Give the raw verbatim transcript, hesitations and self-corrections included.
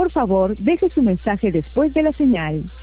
Por favor, deje su mensaje después de la señal.